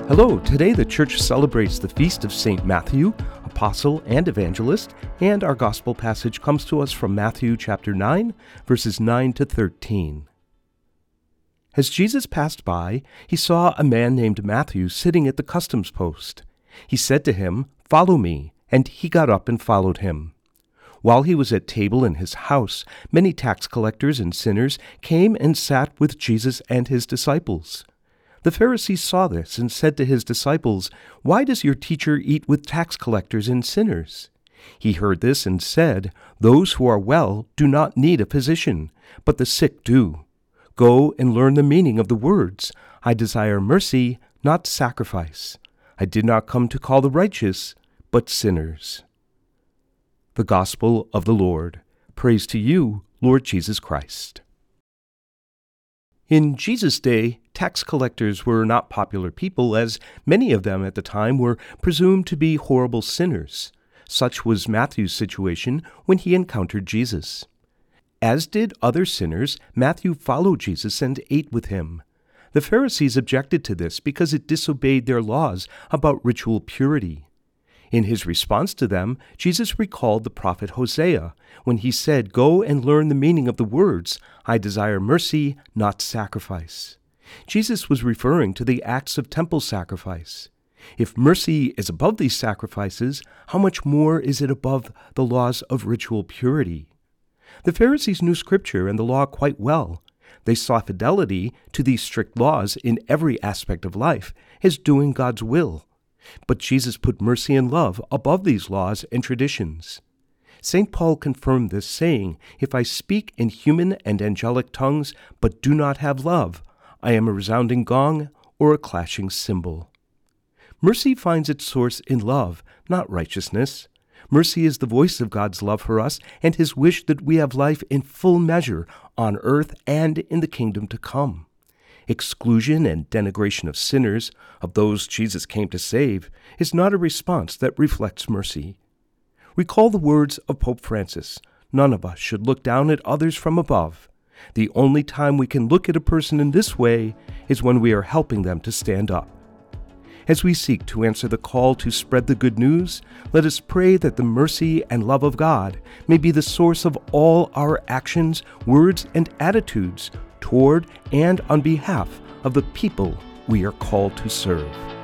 Hello, today the church celebrates the feast of St. Matthew, apostle and evangelist, and our gospel passage comes to us from Matthew chapter 9, verses 9 to 13. As Jesus passed by, he saw a man named Matthew sitting at the customs post. He said to him, "Follow me," and he got up and followed him. While he was at table in his house, many tax collectors and sinners came and sat with Jesus and his disciples. The Pharisees saw this and said to his disciples, "Why does your teacher eat with tax collectors and sinners?" He heard this and said, "Those who are well do not need a physician, but the sick do. Go and learn the meaning of the words, 'I desire mercy, not sacrifice.' I did not come to call the righteous, but sinners." The Gospel of the Lord. Praise to you, Lord Jesus Christ. In Jesus' day, tax collectors were not popular people, as many of them at the time were presumed to be horrible sinners. Such was Matthew's situation when he encountered Jesus. As did other sinners, Matthew followed Jesus and ate with him. The Pharisees objected to this because it disobeyed their laws about ritual purity. In his response to them, Jesus recalled the prophet Hosea when he said, "Go and learn the meaning of the words, 'I desire mercy, not sacrifice.'" Jesus was referring to the acts of temple sacrifice. If mercy is above these sacrifices, how much more is it above the laws of ritual purity? The Pharisees knew Scripture and the law quite well. They saw fidelity to these strict laws in every aspect of life as doing God's will. But Jesus put mercy and love above these laws and traditions. St. Paul confirmed this, saying, "If I speak in human and angelic tongues, but do not have love, I am a resounding gong or a clashing cymbal." Mercy finds its source in love, not righteousness. Mercy is the voice of God's love for us and his wish that we have life in full measure on earth and in the kingdom to come. Exclusion and denigration of sinners, of those Jesus came to save, is not a response that reflects mercy. Recall the words of Pope Francis, "None of us should look down at others from above. The only time we can look at a person in this way is when we are helping them to stand up." As we seek to answer the call to spread the good news, let us pray that the mercy and love of God may be the source of all our actions, words, and attitudes toward and on behalf of the people we are called to serve.